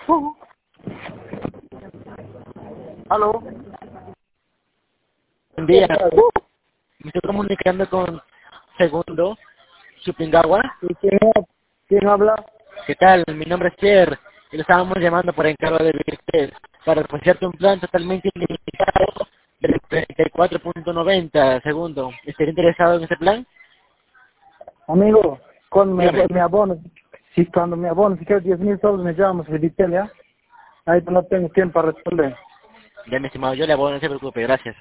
Aló. Buen día. Me estoy comunicando con Segundo Chupingawa. ¿Y quién habla? ¿Qué tal? Mi nombre es Pierre y lo estábamos llamando por encargo de Virtel para ofrecerte un plan totalmente ilimitado de 34.90 segundo. ¿Estaría interesado en ese plan? Amigo, con Dígame. mi abono, si cuando mi abono, si quieres 10.000 soles me llamas de Vitel, ¿ya? Ahí no tengo tiempo para responder. Ya, mi estimado, yo le abono, no se preocupe, gracias.